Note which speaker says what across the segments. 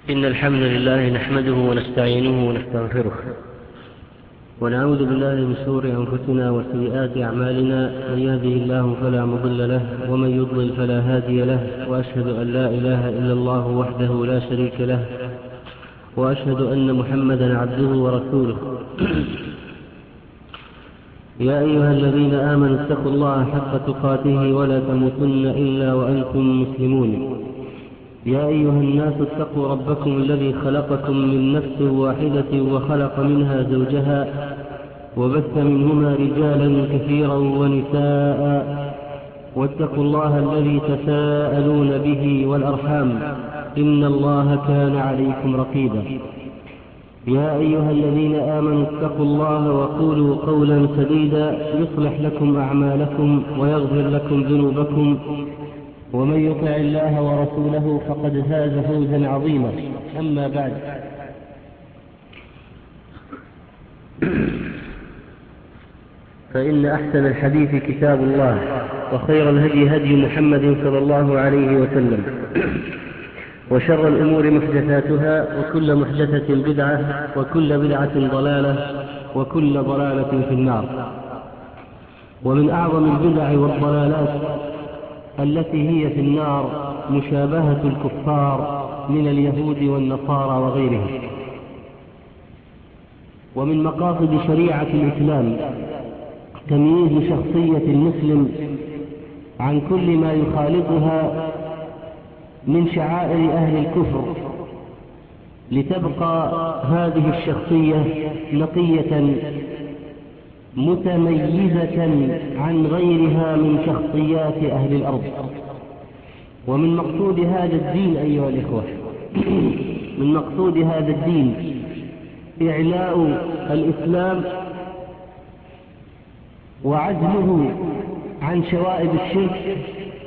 Speaker 1: إن الحمد لله نحمده ونستعينه ونستغفره ونعوذ بالله من شرور أنفسنا وسيئات أعمالنا. من يهده الله فلا مضل له ومن يضلل فلا هادي له، وأشهد أن لا إله إلا الله وحده لا شريك له، وأشهد أن محمدا عبده ورسوله. يا أيها الذين آمنوا اتقوا الله حق تقاته ولا تموتن إلا وأنتم مسلمون. يا أيها الناس اتقوا ربكم الذي خلقكم من نفس واحدة وخلق منها زوجها وبث منهما رجالا كثيرا ونساء، واتقوا الله الذي تساءلون به والأرحام إن الله كان عليكم رقيبا. يا أيها الذين آمنوا اتقوا الله وقولوا قولا سديدا يصلح لكم أعمالكم ويغفر لكم ذنوبكم، ومن يطع الله ورسوله فقد فاز فوزا عظيما. أما بعد، فإن أحسن الحديث كتاب الله، وخير الهدي هدي محمد صلى الله عليه وسلم، وشر الأمور محدثاتها، وكل محدثة بدعة، وكل بدعة ضلالة، وكل ضلالة في النار. ومن أعظم البدع والضلالات التي هي في النار مشابهة الكفار من اليهود والنصارى وغيرهم. ومن مقاصد شريعة الإسلام تمييز شخصية المسلم عن كل ما يخالطها من شعائر أهل الكفر، لتبقى هذه الشخصية نقية متميزة عن غيرها من شخصيات أهل الأرض. ومن مقصود هذا الدين أيها الإخوة، من مقصود هذا الدين إعلاء الإسلام وعزله عن شوائب الشرك،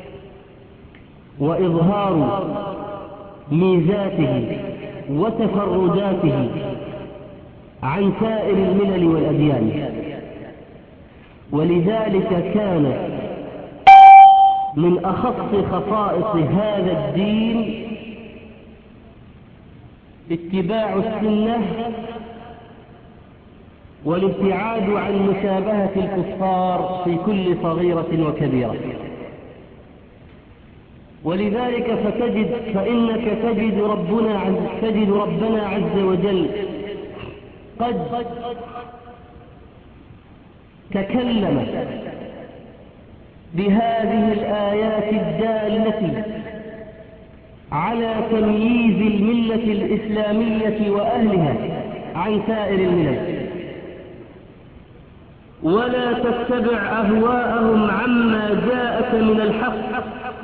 Speaker 1: وإظهار ميزاته وتفرداته عن سائر الملل والأديان. ولذلك كان من أخص خصائص هذا الدين اتباع السنة والابتعاد عن مشابهة الكفار في كل صغيرة وكبيرة. ولذلك فإنك تجد ربنا عز وجل قد تكلم بهذه الآيات الدالة على تمييز الملة الإسلامية وأهلها عن سائر الملل، ولا تتبع أهواءهم عما جاءك من الحق،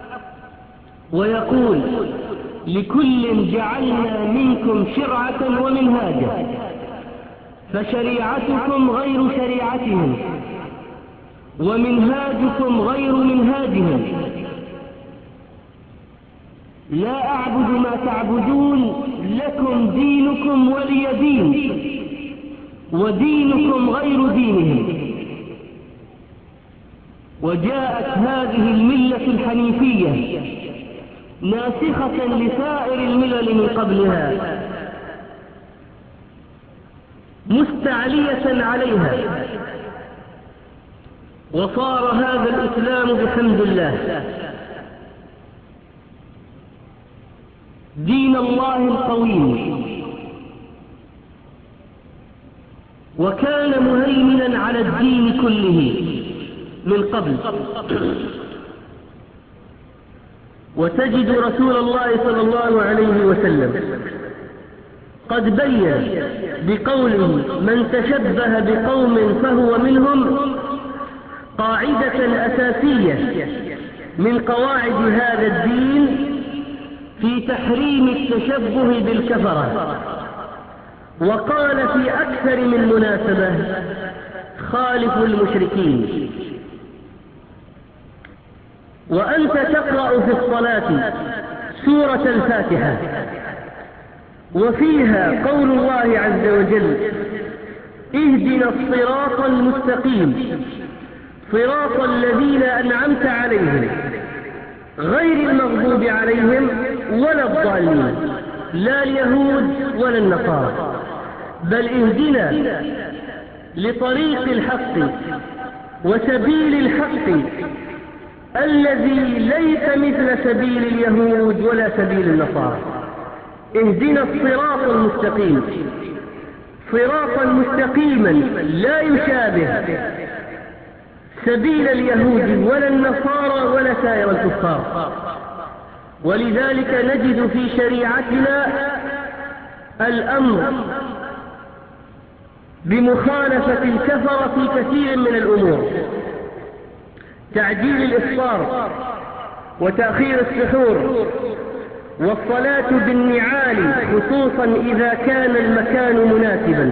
Speaker 1: ويقول لكل جعلنا منكم شرعة ومنهاجا فشريعتكم غير شريعتهم ومنهاجكم غير منهاجهم، لا أعبد ما تعبدون لكم دينكم ولي دين ودينكم غير دينهم. وجاءت هذه الملة الحنيفية ناسخة لسائر الملل من قبلها، مستعلية عليها، وصار هذا الإسلام بحمد الله دين الله القويم، وكان مهيمنا على الدين كله من قبل. وتجد رسول الله صلى الله عليه وسلم قد بين بقوله من تشبه بقوم فهو منهم قاعدة أساسية من قواعد هذا الدين في تحريم التشبه بالكفرة. وقال في أكثر من مناسبة خالفوا المشركين. وأنت تقرأ في الصلاة سورة الفاتحة وفيها قول الله عز وجل اهدنا الصراط المستقيم صراط الذين أنعمت عليهم غير المغضوب عليهم ولا الضالين، لا اليهود ولا النصارى، بل اهدنا لطريق الحق وسبيل الحق الذي ليس مثل سبيل اليهود ولا سبيل النصارى. اهدنا الصراط المستقيم، صراطا مستقيما لا يشابه سبيل اليهود ولا النصارى ولا سائر الكفار. ولذلك نجد في شريعتنا الأمر بمخالفة الكفر في كثير من الأمور: تعجيل الإفطار وتأخير السحور، والصلاة بالنعال خصوصا إذا كان المكان مناسبا،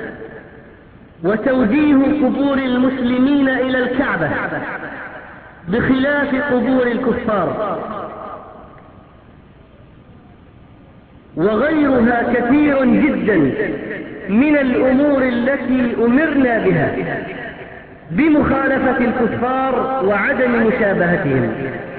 Speaker 1: وتوجيه قبور المسلمين إلى الكعبة بخلاف قبور الكفار، وغيرها كثير جدا من الأمور التي أمرنا بها بمخالفة الكفار وعدم مشابهتهم.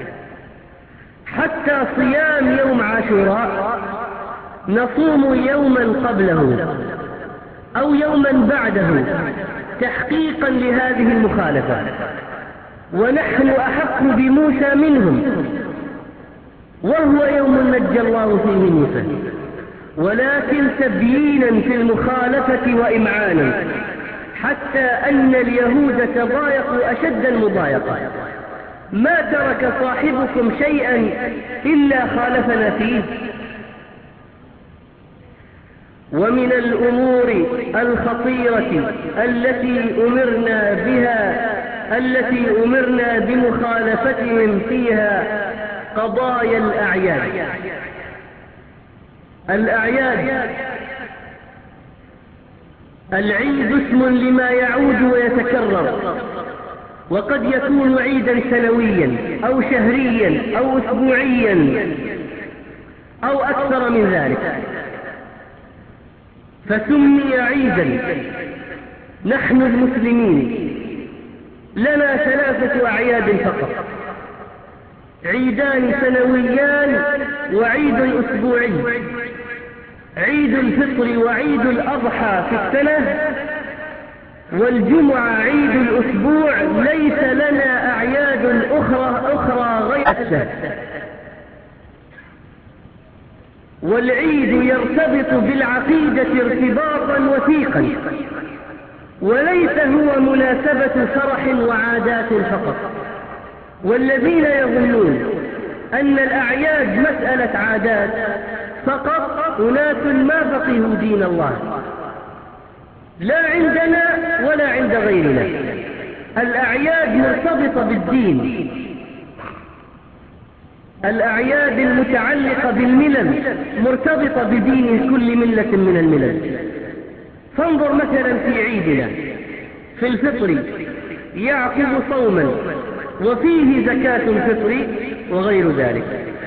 Speaker 1: حتى صيام يوم عاشوراء نصوم يوما قبله أو يوما بعده تحقيقا لهذه المخالفة، ونحن أحق بموسى منهم، وهو يوم نجى الله فيه موسى، ولكن تبيينا في المخالفة وإمعانا، حتى أن اليهود تضايقوا أشد المضايقة: ما ترك صاحبكم شيئا إلا خالفنا فيه. ومن الأمور الخطيرة التي أمرنا بمخالفتهم فيها قضايا الأعياد. العيد اسم لما يعود ويتكرر، وقد يكون عيدا سنويا أو شهريا أو أسبوعيا أو أكثر من ذلك، فسمي عيدا. نحن المسلمين لنا 3 أعياد فقط: عيدان سنويان وعيد أسبوعي. عيد الفطر وعيد الأضحى في السنة، والجمعة عيد الأسبوع. ليس لنا أعياد أخرى غير السنة. والعيد يرتبط بالعقيدة ارتباطا وثيقا، وليس هو مناسبة فرح وعادات فقط. والذين يظنون أن الأعياد مسألة عادات فقط أناس ما فقهوا دين الله، لا عندنا ولا عند غيرنا. الأعياد مرتبطة بالدين، الأعياد المتعلقة بالملل مرتبطة بدين كل ملة من الملل. فانظر مثلا في عيدنا في الفطر يعقب صوما وفيه زكاة الفطر وغير ذلك.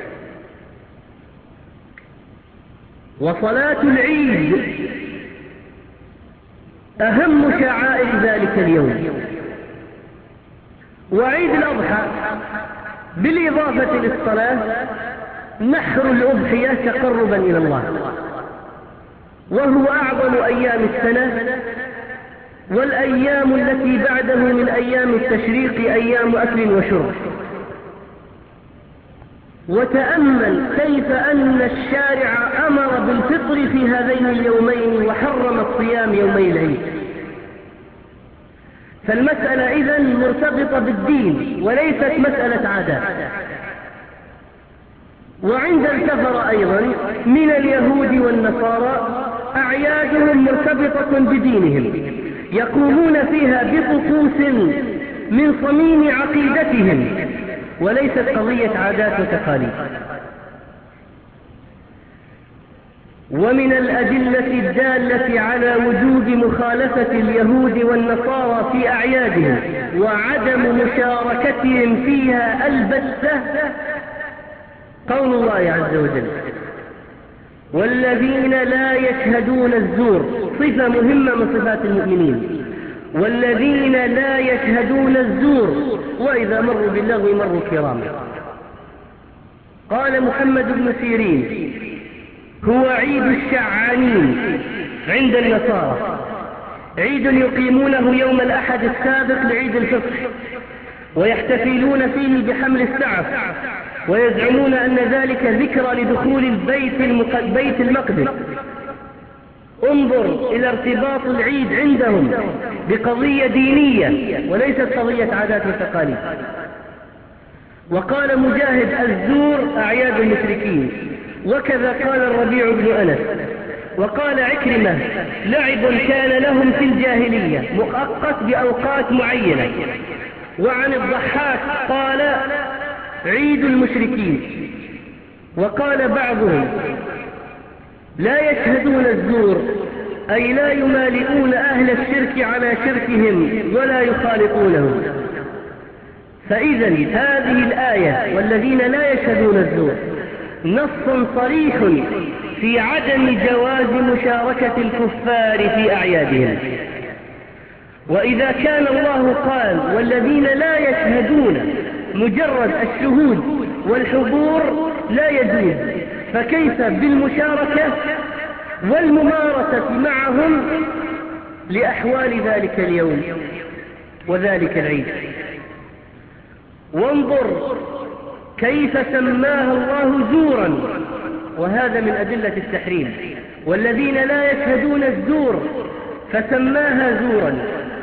Speaker 1: وصلاة العيد أهم شعائر ذلك اليوم. وعيد الأضحى بالإضافة للصلاة نحر الأضحية تقربا إلى الله، وهو أعظم أيام السنة، والأيام التي بعده من أيام التشريق أيام أكل وشرب. وتأمل كيف أن الشارع أمر بالفطر في هذين اليومين وحرم الصيام يومي العيد. فالمسألة إذن مرتبطة بالدين وليست مسألة عادات. وعند الكفر أيضا من اليهود والنصارى أعيادهم مرتبطة بدينهم، يقومون فيها بطقوس من صميم عقيدتهم، وليست قضية عادات وتقاليد. ومن الأدلة الدالة على وجوب مخالفة اليهود والنصارى في أعيادهم وعدم مشاركتهم فيها البتة قول الله عز وجل: والذين لا يشهدون الزور. صفة مهمة من صفات المؤمنين: والذين لا يشهدون الزور وإذا مروا باللغو مروا كراما. قال محمد بن سيرين:
Speaker 2: هو عيد الشعانين عند النصارى، عيد يقيمونه يوم الأحد السابق لعيد الفطر، ويحتفلون فيه بحمل السعف، ويزعمون أن ذلك ذكرى لدخول بيت المقدس. انظر إلى ارتباط العيد عندهم بقضية دينية وليست قضية عادات وتقاليد. وقال مجاهد: الزور أعياد المشركين، وكذا قال الربيع بن أنس. وقال عكرمة: لعب كان لهم في الجاهلية مؤقت بأوقات معينة. وعن الضحاك قال: عيد المشركين. وقال بعضهم: لا يشهدون الزور، أي لا يمالئون أهل الشرك على شركهم ولا يخالطونهم. فإذا هذه الآية والذين لا يشهدون الزور نص صريح في عدم جواز مشاركة الكفار في أعيادهم. وإذا كان الله قال والذين لا يشهدون مجرد الشهود والحضور لا يجوز، فكيف بالمشاركة والممارسة معهم لأحوال ذلك اليوم وذلك العيد؟ وانظر كيف سماها الله زورا، وهذا من أدلة التحريم. والذين لا يشهدون الزور فسماها زورا.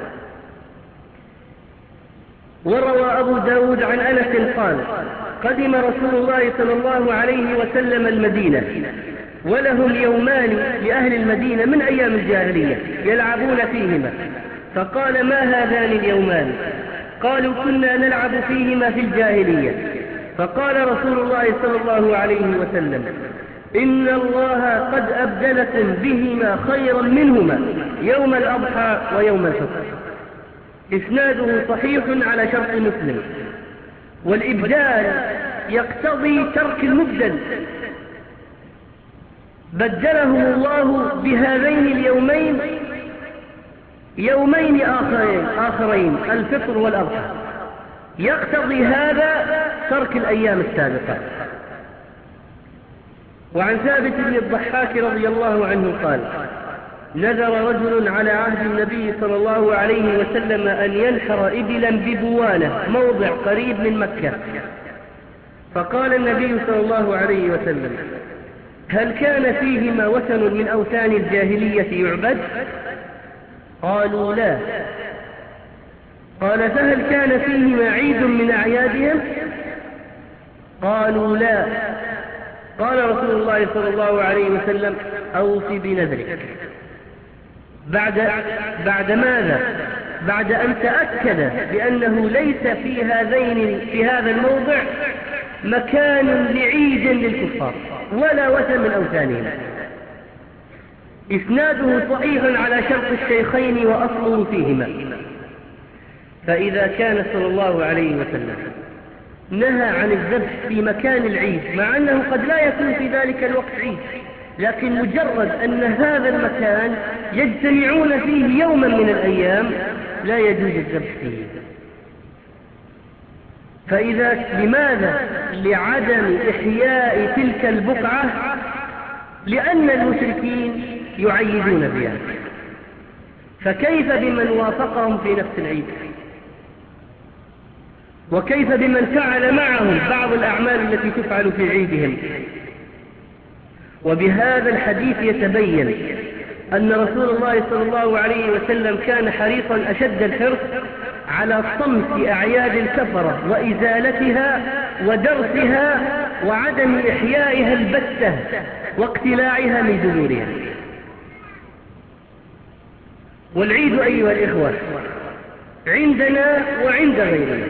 Speaker 2: وروى أبو داود عن أنس قال: قدم رسول الله صلى الله عليه وسلم المدينة، ولهم يومان لأهل المدينة من أيام الجاهلية يلعبون فيهما، فقال: ما هذان اليومان؟ قالوا: كنا نلعب فيهما في الجاهلية. فقال رسول الله صلى الله عليه وسلم: إن الله قد أبدلكم بهما خيرا منهما يوم الأضحى ويوم الفطر. إسناده صحيح على شرط مسلم. والإبدال يقتضي ترك المبدل، بدلهم الله بهذين اليومين يومين آخرين الفطر والأضحى، يقتضي هذا ترك الأيام السابقة. وعن ثابت بن الضحاك رضي الله عنه قال: نذر رجل على عهد النبي صلى الله عليه وسلم أن ينحر إبلا ببوانة موضع قريب من مكة، فقال النبي صلى الله عليه وسلم: هل كان فيهما وثن من أوثان الجاهلية يعبد؟ قالوا: لا. قال: فهل كان فيهما عيد من أعيادهم؟ قالوا: لا. قال رسول الله صلى الله عليه وسلم: أوف بنذرك. بعد ماذا؟ بعد أن تأكد بأنه ليس في هذا الموضع مكان لعيد للكفار ولا وثن من أوثانهم. إسناده صحيح على شرط الشيخين وأصله فيهما. فإذا كان صلى الله عليه وسلم نهى عن الذبح في مكان العيد، مع أنه قد لا يكون في ذلك الوقت عيد، لكن مجرد أن هذا المكان يجتمعون فيه يوما من الأيام لا يجوز الذبح فيه. فإذا لماذا؟ لعدم إحياء تلك البقعة، لأن المشركين يعيدون بها. فكيف بمن وافقهم في نفس العيد؟ وكيف بمن فعل معهم بعض الأعمال التي تفعل في عيدهم؟ وبهذا الحديث يتبين أن رسول الله صلى الله عليه وسلم كان حريصا أشد الحرص على صمت أعياد الكفرة وإزالتها ودرسها وعدم إحيائها البتة واقتلاعها من جذورها. والعيد أيها الإخوة عندنا وعند غيرنا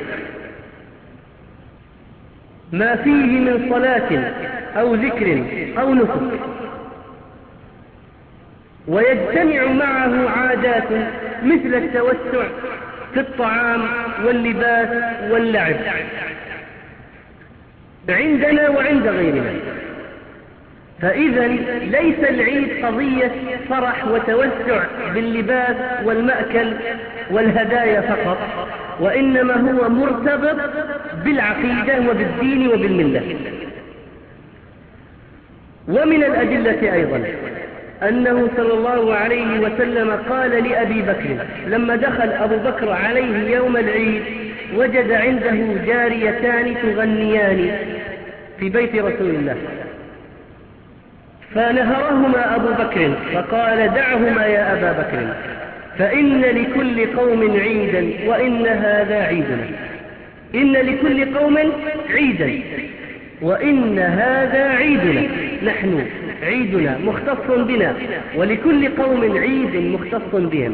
Speaker 2: ما فيه من صلاة أو ذكر أو نسك، ويجتمع معه عادات مثل التوسع في الطعام واللباس واللعب عندنا وعند غيرنا. فإذا ليس العيد قضية فرح وتوسع باللباس والمأكل والهدايا فقط، وإنما هو مرتبط بالعقيدة وبالدين وبالملة. ومن الأدلة أيضا أنه صلى الله عليه وسلم قال لأبي بكر لما دخل أبو بكر عليه يوم العيد وجد عنده جاريتان تغنيان في بيت رسول الله، فنهرهما أبو بكر فقال دعهما يا أبا بكر فإن لكل قوم عيدا وإن هذا عيدنا. إن لكل قوم عيدا وإن هذا عيدنا، نحن عيدنا مختص بنا ولكل قوم عيد مختص بهم.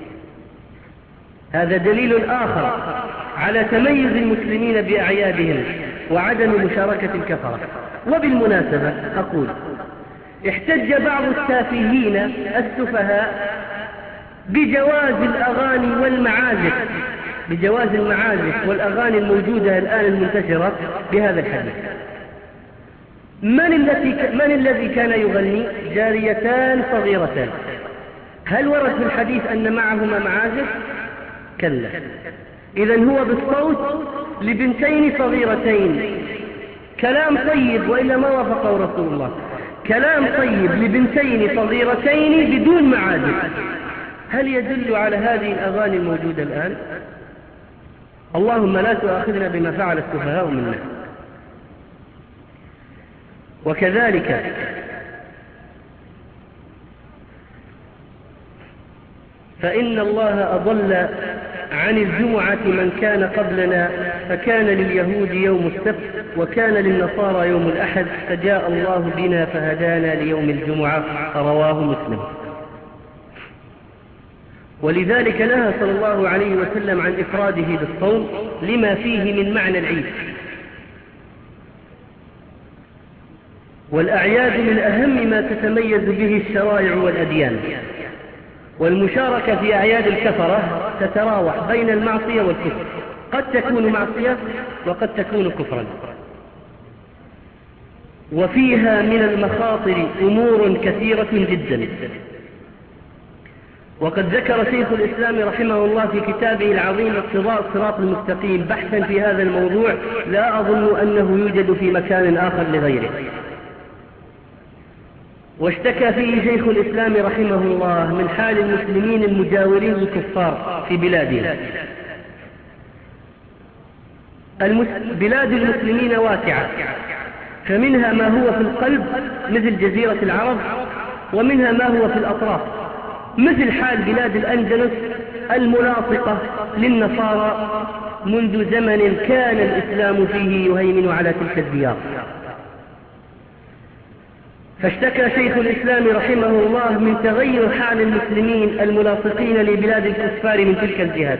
Speaker 2: هذا دليل آخر على تميز المسلمين بأعيادهم وعدم مشاركة الكفرة. وبالمناسبة أقول احتج بعض التافهين السفهاء بجواز الأغاني والمعازف، بجواز المعازف والأغاني الموجودة الآن المنتشرة بهذا الحديث. من الذي كان يغني؟ جاريتان صغيرتان. هل ورد في الحديث أن معهما معازف؟ كلا. إذن هو بالصوت لبنتين صغيرتين، كلام طيب وإلا ما وافقه رسول الله، كلام طيب لبنتين صغيرتين بدون معازف. هل يدل على هذه الأغاني الموجودة الآن؟ اللهم لا تؤاخذنا بما فعل السفهاء منا. وكذلك فإن الله أضل عن الجمعة من كان قبلنا، فكان لليهود يوم السبت وكان للنصارى يوم الأحد، فجاء الله بنا فهدانا ليوم الجمعة، رواه مسلم. ولذلك نهى صلى الله عليه وسلم عن إفراده بالصوم لما فيه من معنى العيد. والأعياد من أهم ما تتميز به الشرائع والأديان، والمشاركة في أعياد الكفرة تتراوح بين المعصية والكفر، قد تكون معصية وقد تكون كفرا، وفيها من المخاطر أمور كثيرة جدا. وقد ذكر شيخ الإسلام رحمه الله في كتابه العظيم اقتضاء الصراط المستقيم بحثا في هذا الموضوع لا أظن أنه يوجد في مكان آخر لغيره. واشتكى فيه شيخ الإسلام رحمه الله من حال المسلمين المجاورين للكفار في بلادهم. بلاد المسلمين واسعة، فمنها ما هو في القلب مثل جزيرة العرب، ومنها ما هو في الأطراف مثل حال بلاد الأندلس الملاصقة للنصارى منذ زمن كان الإسلام فيه يهيمن على تلك الديار. فاشتكى شيخ الإسلام رحمه الله من تغير حال المسلمين الملاصقين لبلاد الكفار من تلك الجهات،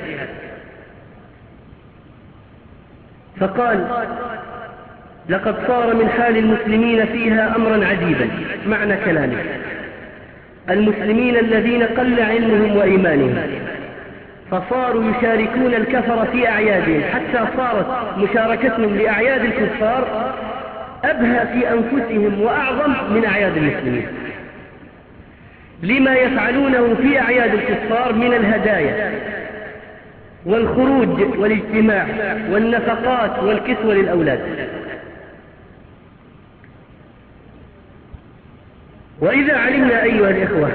Speaker 2: فقال لقد صار من حال المسلمين فيها أمرا عجيبا. معنى كلامه المسلمين الذين قل علمهم وإيمانهم فصاروا يشاركون الكفر في أعيادهم، حتى صارت مشاركتهم لأعياد الكفار أبهى في أنفسهم وأعظم من أعياد المسلمين، لما يفعلونه في أعياد الكفار من الهدايا والخروج والاجتماع والنفقات والكسوة للأولاد. وإذا علمنا أيها الإخوة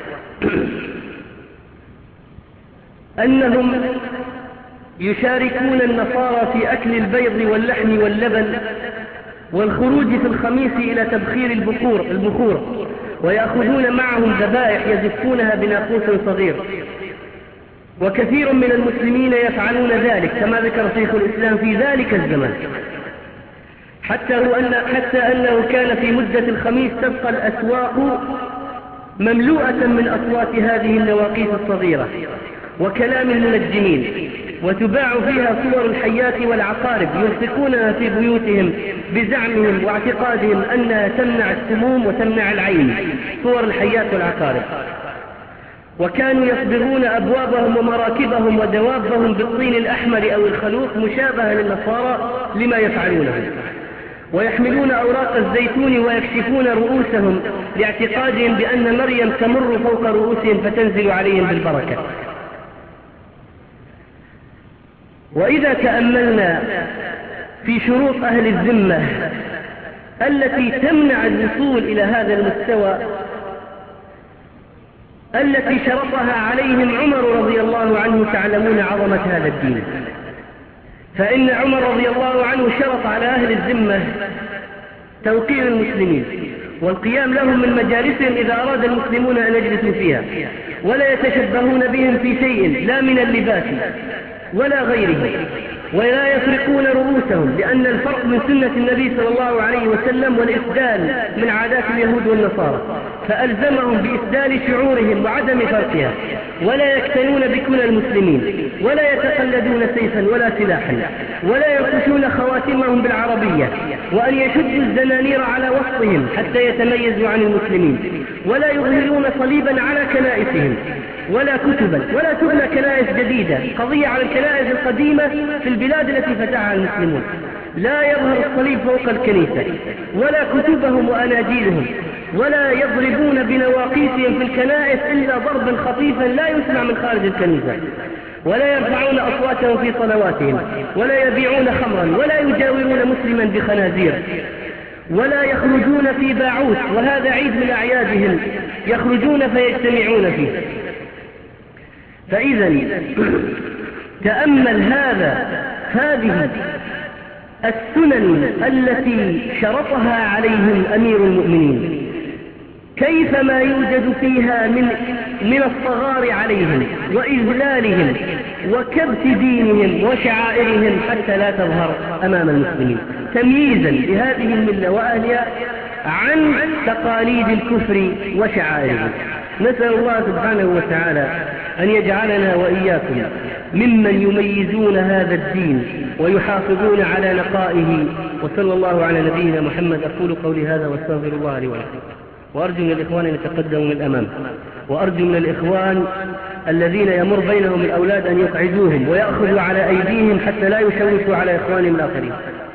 Speaker 2: أنهم يشاركون النصارى في أكل البيض واللحم واللبن والخروج في الخميس إلى تبخير البخور، ويأخذون معهم ذبائح يزفونها بناقوس صغير، وكثير من المسلمين يفعلون ذلك كما ذكر شيخ الإسلام في ذلك الزمان، حتى أنه كان في مدة الخميس تبقى الأسواق مملوءة من أصوات هذه النواقيس الصغيرة وكلام المنجمين، وتباع فيها صور الحيات والعقارب يلصقونها في بيوتهم بزعمهم واعتقادهم أنها تمنع السموم وتمنع العين، صور الحيات والعقارب. وكانوا يصبغون أبوابهم ومراكبهم ودوابهم بالطين الأحمر أو الخلوق مشابهة للنصارى لما يفعلونه، ويحملون أوراق الزيتون ويكشفون رؤوسهم لاعتقادهم بأن مريم تمر فوق رؤوسهم فتنزل عليهم بالبركة. وإذا تأملنا في شروط أهل الذمة التي تمنع الوصول إلى هذا المستوى التي شرطها عليهم عمر رضي الله عنه. تعلمون عظمة هذا الدين، فإن عمر رضي الله عنه شرط على أهل الذمة توقير المسلمين والقيام لهم من مجالسهم إذا أراد المسلمون أن يجلسوا فيها، ولا يتشبهون بهم في شيء لا من اللباس ولا غيره، ولا يفرقون رؤوسهم، لأن الفرق من سنة النبي صلى الله عليه وسلم والإسدال من عادات اليهود والنصارى، فألزمهم بإسدال شعورهم وعدم فرقها، ولا يكتنون بكنى المسلمين، ولا يتقلدون سيفا ولا سلاحا، ولا ينقشون خواتمهم بالعربية، وأن يشدوا الزنانير على وسطهم حتى يتميزوا عن المسلمين، ولا يظهرون صليبا على كنائسهم ولا كتبا، ولا تبنى كنائس جديدة، قضية على الكنائس القديمة في البلاد التي فتحها المسلمون. لا يظهر الصليب فوق الكنيسة ولا كتبهم وأناجيلهم، ولا يضربون بنواقيسهم في الكنائس إلا ضربا خفيفا لا يسمع من خارج الكنيسة، ولا يرفعون أصواتهم في صلواتهم، ولا يبيعون خمرا، ولا يجاورون مسلما بخنازير، ولا يخرجون في باعوث، وهذا عيد من أعيادهم يخرجون فيجتمعون فيه. فإذا تأمل هذه السنن التي شرطها عليهم أمير المؤمنين، كيف ما يوجد فيها من الصغار عليهم وإذلالهم وكبت دينهم وشعائرهم حتى لا تظهر أمام المسلمين، تمييزا لهذه الملة وأهلها عن تقاليد الكفر وشعائرهم. نسأل الله سبحانه وتعالى أن يجعلنا وإياكم ممن يميزون هذا الدين ويحافظون على نقائه. وصلى الله على نبينا محمد. أقول قولي هذا واستغفر الله لي ولكم، وأرجو من الإخوان أن يتقدموا من الأمام، وأرجو من الإخوان الذين يمر بينهم الأولاد أن يقعدوهم ويأخذوا على أيديهم حتى لا يشوشوا على إخوانهم الآخرين.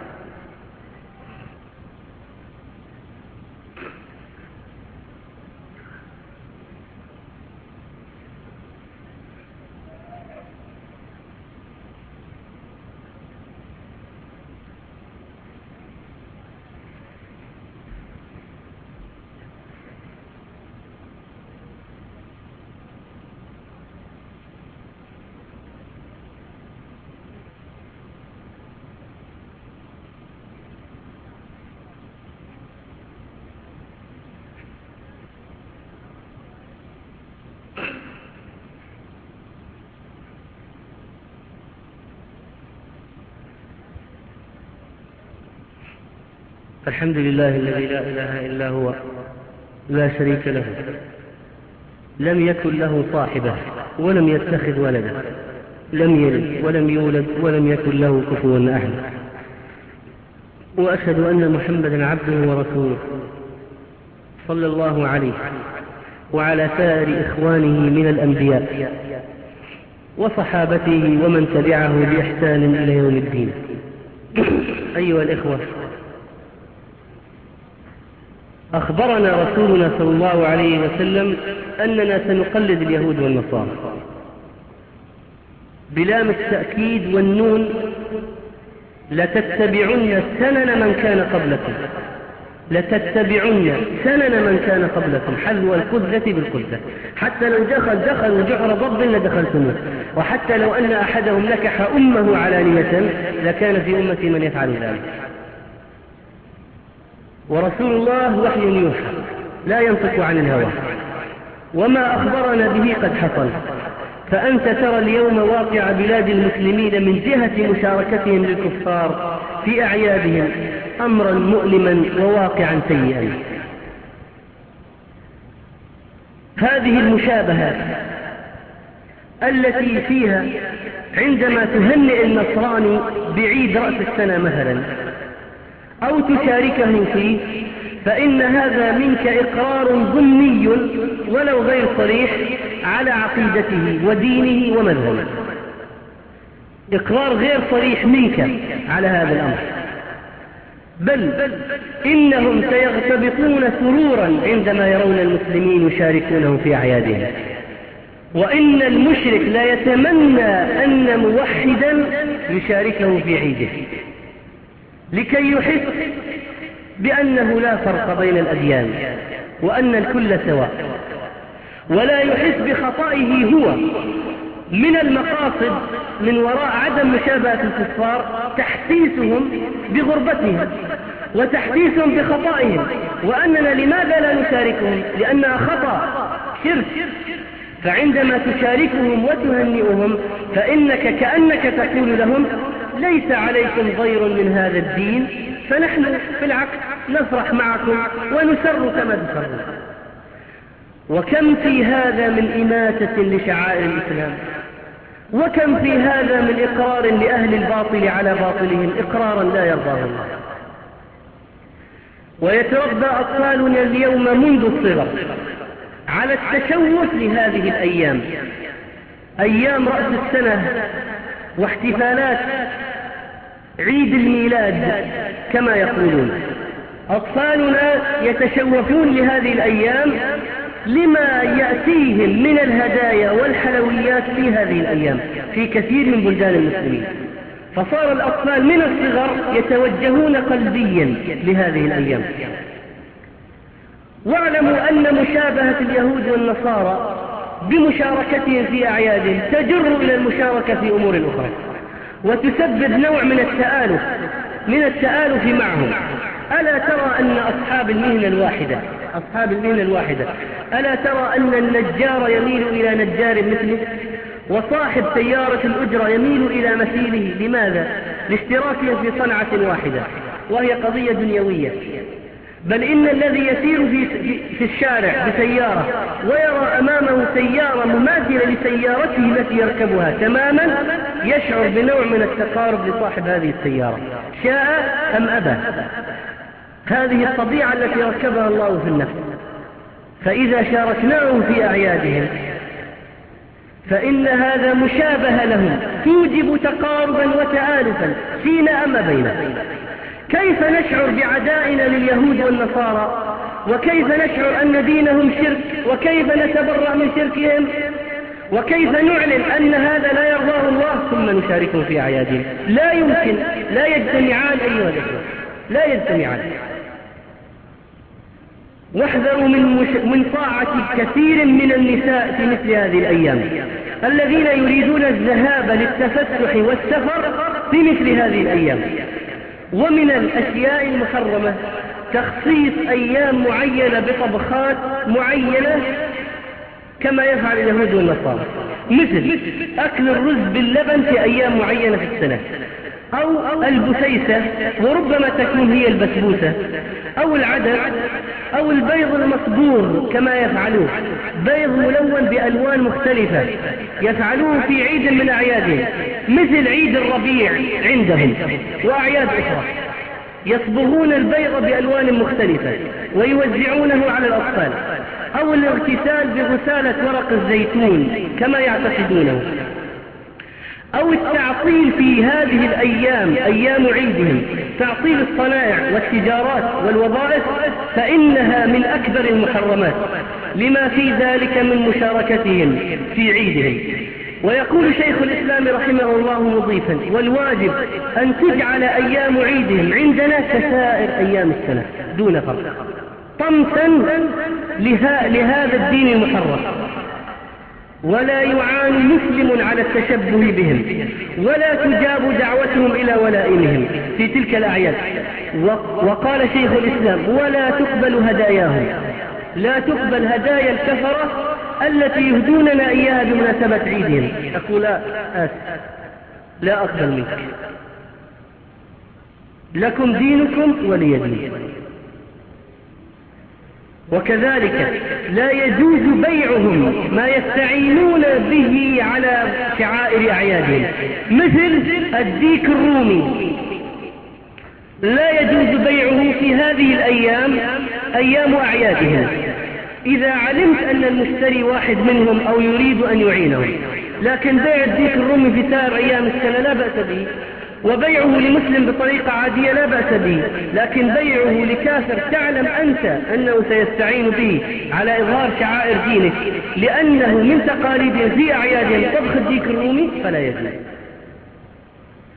Speaker 2: الحمد لله الذي لا إله إلا هو لا شريك له، لم يكن له صاحبة ولم يتخذ ولدا، لم يلد ولم يولد ولم يكن له كفوا أحد، وأشهد أن محمدا عبده ورسوله صلى الله عليه وعلى سائر إخوانه من الأنبياء وصحابته ومن تبعه بإحسان إلى يوم الدين. أيها الإخوة، أخبرنا رسولنا صلى الله عليه وسلم أننا سنقلد اليهود والنصارى بلام التأكيد والنون، لتتبعن سنن من كان قبلكم، لتتبعن سنن من كان قبلكم حذو القذة بالقذة، حتى لو دخلوا جحر ضب لدخلتموه، وحتى لو أن أحدهم نكح أمه علانية لكان في أمتي من يفعل ذلك. ورسول الله وحي يوحى لا ينطق عن الهوى، وما أخبرنا به قد حصل. فأنت ترى اليوم واقع بلاد المسلمين من جهة مشاركتهم للكفار في أعيادهم أمرا مؤلما وواقعا سيئا. هذه المشابهة التي فيها عندما تهنئ النصراني بعيد رأس السنة مثلا أو تشاركه فيه، فإن هذا منك إقرار ضمني ولو غير صريح على عقيدته ودينه ومذهبه، إقرار غير صريح منك على هذا الأمر، بل إنهم سيغتبطون سرورا عندما يرون المسلمين يشاركونهم في أعيادهم. وإن المشرك لا يتمنى أن موحدا يشاركه في عيده لكي يحس بأنه لا فرق بين الأديان وأن الكل سواء، ولا يحس بخطئه هو. من المقاصد من وراء عدم مشابهة الكفار تحسيسهم بغربتهم وتحسيسهم بخطئهم، وأننا لماذا لا نشاركهم؟ لأنها خطأ شرك. فعندما تشاركهم وتهنئهم فإنك كأنك تقول لهم ليس عليكم ضير من هذا الدين، فنحن بالعكس نفرح معكم ونسر كما تسرون. وكم في هذا من إماتة لشعائر الإسلام، وكم في هذا من إقرار لأهل الباطل على باطلهم إقرارا لا يرضاه الله. ويتربى أطفالنا اليوم منذ الصغر على التشوف لهذه الأيام، أيام رأس السنة واحتفالات عيد الميلاد كما يقولون. أطفالنا يتشوفون لهذه الأيام لما يأتيهم من الهدايا والحلويات في هذه الأيام في كثير من بلدان المسلمين. فصار الأطفال من الصغر يتوجهون قلبيا لهذه الأيام. واعلموا أن مشابهة اليهود والنصارى بمشاركتهم في أعيادهم تجر إلى المشاركة في أمور أخرى، وتسبب نوع من التآلف معهم. ألا ترى أن أصحاب المهنة الواحدة ألا ترى أن النجار يميل إلى نجار مثله، وصاحب سيارة الأجرة يميل إلى مثيله؟ لماذا؟ لاشتراكهم في صنعة واحدة وهي قضية دنيوية. بل إن الذي يسير في الشارع بسيارة ويرى أمامه سيارة مماثلة لسيارته التي يركبها تماما يشعر بنوع من التقارب لصاحب هذه السيارة شاء أم أبى. هذه الطبيعة التي ركبها الله في النفس. فإذا شاركناهم في أعيادهم فإن هذا مشابه لهم توجب تقاربا وتآلفا فينا أما بيننا. كيف نشعر بعدائنا لليهود والنصارى، وكيف نشعر أن دينهم شرك، وكيف نتبرأ من شركهم، وكيف نعلن أن هذا لا يرضاه الله ثم نشاركهم في أعيادهم؟ لا يمكن، لا يجتمعان أيها الأخوة، لا يجتمعان. واحذروا من طاعة كثير من النساء في مثل هذه الأيام الذين يريدون الذهاب للتفسح والسفر في مثل هذه الأيام. ومن الأشياء المحرمة تخصيص أيام معينة بطبخات معينة كما يفعل اليهود والنصارى، مثل أكل الرز باللبن في أيام معينة في السنة، أو البسيسة وربما تكون هي البسبوسة، أو العدس، أو البيض المصبور كما يفعلون، بيض ملون بألوان مختلفة يفعلوه في عيد من أعيادهم مثل عيد الربيع عندهم وأعياد أخرى. يصبغون البيض بألوان مختلفة ويوزعونه على الأطفال، أو الاغتسال بغسالة ورق الزيتون كما يعتقدونه، أو التعطيل في هذه الأيام أيام عيدهم، تعطيل الصنائع والتجارات والوظائف، فإنها من أكبر المحرمات لما في ذلك من مشاركتهم في عيدهم. ويقول شيخ الإسلام رحمه الله مضيفا: والواجب أن تجعل أيام عيدهم عندنا كسائر أيام السنة دون فرق، طمسا لهذا الدين المحرم، ولا يعان مسلم على التشبه بهم، ولا تجاب دعوتهم إلى ولائمهم في تلك الأعياد. وقال شيخ الإسلام: ولا تقبل هداياهم، لا تقبل هدايا الكفرة التي يهدوننا إياها بمناسبة عيدهم. أقول لا أقبل منك، لكم دينكم ولي دين. وكذلك لا يجوز بيعهم ما يستعينون به على شعائر أعيادهم مثل الديك الرومي، لا يجوز بيعه في هذه الأيام أيام أعيادهم إذا علمت أن المشتري واحد منهم أو يريد أن يعينهم. لكن بيع الديك الرومي في سائر أيام السنة لا بأس به، وبيعه لمسلم بطريقة عادية لا بأس به، لكن بيعه لكافر تعلم أنت أنه سيستعين به على إظهار شعائر دينك لأنه من تقاليدهم في أعيادهم طبخ الديك الرومي فلا يجوز.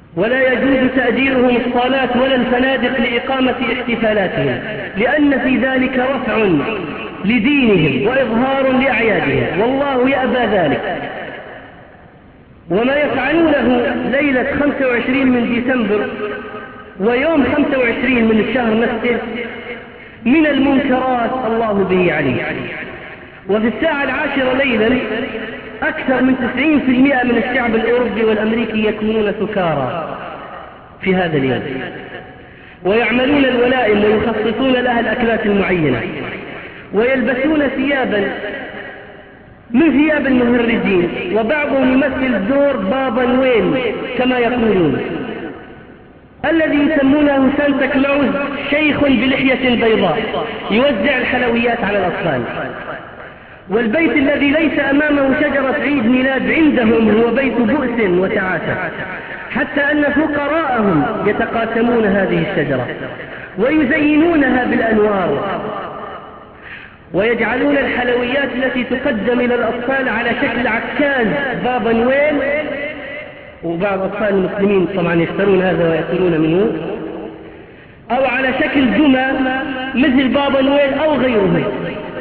Speaker 2: ولا يجوز تأجيرهم الصالات ولا الفنادق لإقامة احتفالاتهم، لأن في ذلك رفع لدينهم وإظهار لأعيادهم، والله يأبى ذلك. وما يفعلونه ليلة 25 من ديسمبر ويوم 25 من الشهر نفسه من المنكرات الله به عليه. وفي الساعة 10 ليلا أكثر من 90% من الشعب الأوروبي والأمريكي يكونون سكارى في هذا اليوم، ويعملون الولائم ويخصصون لها الأكلات المعينة، ويلبسون ثيابا من ثياب المهرجين، وبعضهم يمثل دور بابا نويل كما يقولون، الذي يسمونه سانتا كلاوز، شيخ بلحية بيضاء يوزع الحلويات على الأطفال. والبيت الذي ليس أمامه شجرة عيد ميلاد عندهم هو بيت بؤس وتعاسة، حتى أن فقراءهم يتقاسمون هذه الشجرة ويزينونها بالأنوار، ويجعلون الحلويات التي تقدم إلى الأطفال على شكل عكاز بابا نويل، وبعض أطفال المسلمين طبعا يشترون هذا ويأكلون منه، أو على شكل جمى مثل بابا نويل أو غيره.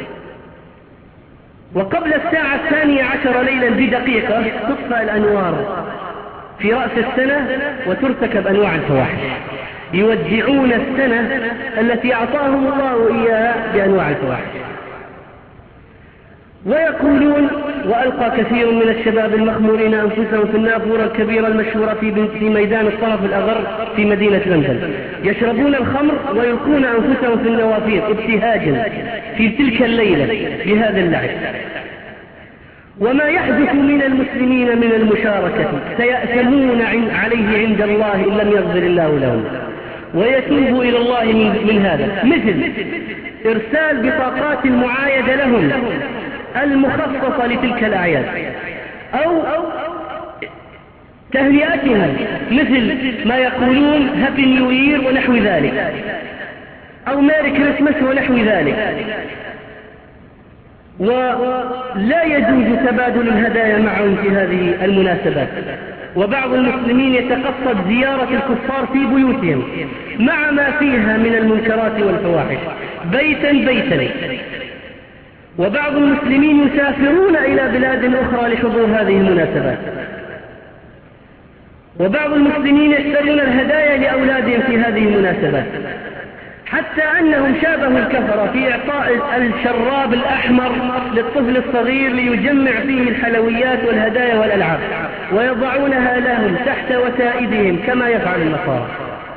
Speaker 2: وقبل الساعة 12 ليلا بدقيقة تطفأ الأنوار في رأس السنة وترتكب أنواع الفواحش، يودعون السنة التي أعطاهم الله إياها بأنواع الفواحش. ويقولون، وألقى كثير من الشباب المخمورين أنفسهم في النافورة الكبيرة المشهورة في ميدان الطرف الأغر في مدينة لندن، يشربون الخمر ويلقون أنفسهم في النوافير ابتهاجا في تلك الليلة بهذا اللعب. وما يحدث من المسلمين من المشاركة سيأثمون عليه عند الله إن لم يغفر الله لهم ويتوبوا إلى الله من هذا، مثل إرسال بطاقات المعايدة لهم المخصصة لتلك الأعياد، أو تهنئتهم مثل ما يقولون هابي نيو يير ونحو ذلك، أو ميري كريسماس ونحو ذلك. ولا يجوز تبادل الهدايا معهم في هذه المناسبات. وبعض المسلمين يتقصد زيارة الكفار في بيوتهم مع ما فيها من المنكرات والفواحش بيتا بيتا. وبعض المسلمين يسافرون إلى بلاد أخرى لحضور هذه المناسبات. وبعض المسلمين يشترون الهدايا لأولادهم في هذه المناسبات، حتى أنهم شابهوا الكفرة في إعطاء الشراب الأحمر للطفل الصغير ليجمع فيه الحلويات والهدايا والألعاب، ويضعونها لهم تحت وسائدهم كما يفعل النصارى.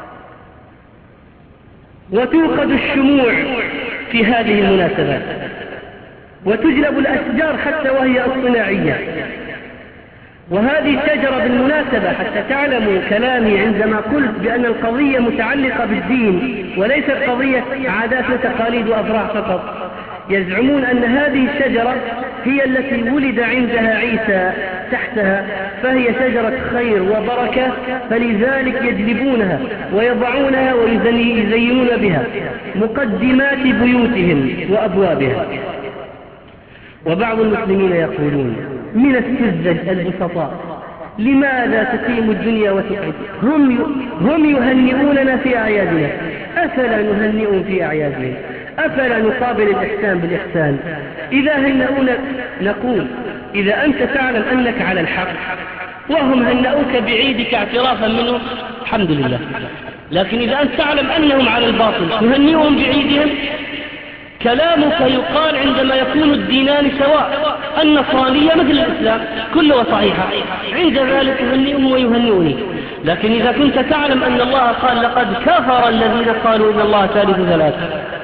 Speaker 2: وتوقد الشموع في هذه المناسبات، وتجلب الأشجار حتى وهي اصطناعية. وهذه الشجرة بالمناسبة حتى تعلموا كلامي عندما قلت بأن القضية متعلقة بالدين وليست قضية عادات وتقاليد وأفراح فقط، يزعمون أن هذه الشجرة هي التي ولد عندها عيسى تحتها، فهي شجرة خير وبركة، فلذلك يجلبونها ويضعونها ويزينون بها مقدمات بيوتهم وأبوابها. وبعض المسلمين يقولون من السذج البسطاء لماذا تقيم الدنيا وتقعد؟ هم يهنئوننا في أعيادنا، أفلا نهنئهم في أعيادهم؟ أفلا نقابل الإحسان بالإحسان؟ إذا هنئونا نقول إذا أنت تعلم أنك على الحق وهم هنئوك بعيدك اعترافا منهم الحمد لله، لكن إذا أنت تعلم أنهم على الباطل تهنئهم بعيدهم. كلامك يقال عندما يكون الدينان سواء، النصرانية مثل الإسلام كله صحيحة، عند ذلك تهنئهم ويهنئوني. لكن إذا كنت تعلم أن الله قال لقد كفر الذين قالوا إن الله ثالث ثلاثة،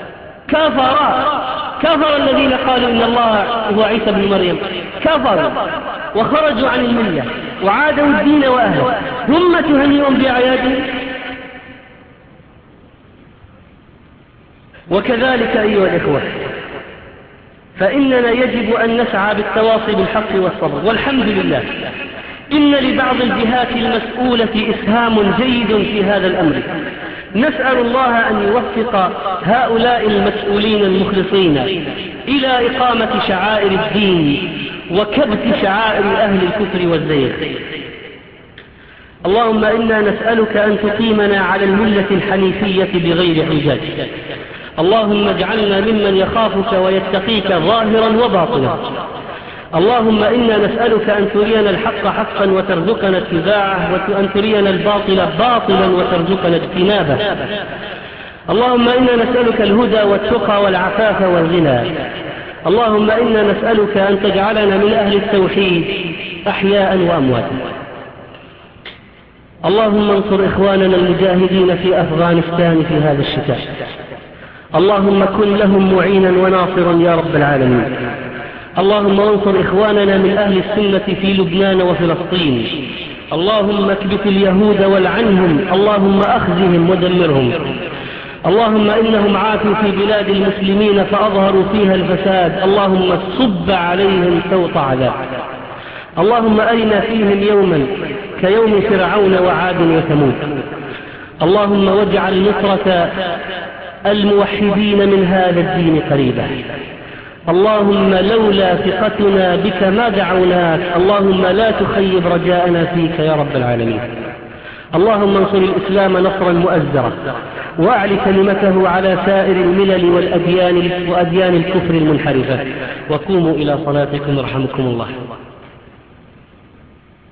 Speaker 2: كفر الذين قالوا إن الله هو عيسى بن مريم، كفروا وخرجوا عن الملة وعادوا الدين وأهله، ثم تهنئهم بأعيادهم. وكذلك أيها الإخوة، فإننا يجب أن نسعى بالتواصي بالحق والصبر، والحمد لله إن لبعض الجهات المسؤولة إسهام جيد في هذا الأمر. نسأل الله أن يوفق هؤلاء المسؤولين المخلصين إلى إقامة شعائر الدين وكبت شعائر أهل الكفر والزيغ.
Speaker 1: اللهم إنا نسألك أن تقيمنا على الملة الحنيفية بغير حجاج. اللهم اجعلنا ممن يخافك ويتقيك ظاهرا وباطنا. اللهم إنا نسألك أن ترينا الحق حقا وترزقنا اتباعه، وأن ترينا الباطل باطلا وترزقنا اجتنابه. اللهم إنا نسألك الهدى والتقى والعفاف والغنى. اللهم إنا نسألك أن تجعلنا من أهل التوحيد أحياء وأمواتا. اللهم انصر إخواننا المجاهدين في أفغانستان في هذا الشتاء. اللهم كن لهم معينا وناصرا يا رب العالمين. اللهم انصر إخواننا من أهل السنة في لبنان وفلسطين. اللهم اكبت اليهود والعنهم. اللهم أخزهم ودمرهم. اللهم إنهم عاتوا في بلاد المسلمين فأظهروا فيها الفساد. اللهم صب عليهم سوط عذاب. اللهم أرنا فيهم يوما كيوم فرعون وعاد وثمود. اللهم واجعل نصرة الموحدين من هذا الدين قريبا. اللهم لولا ثقتنا بك ما دعوناك. اللهم لا تخيب رجاءنا فيك يا رب العالمين. اللهم انصر الإسلام نصرا مؤزرا، وأعل كلمته على سائر الملل وأديان الكفر المنحرفة. وقوموا إلى صلاتكم رحمكم الله.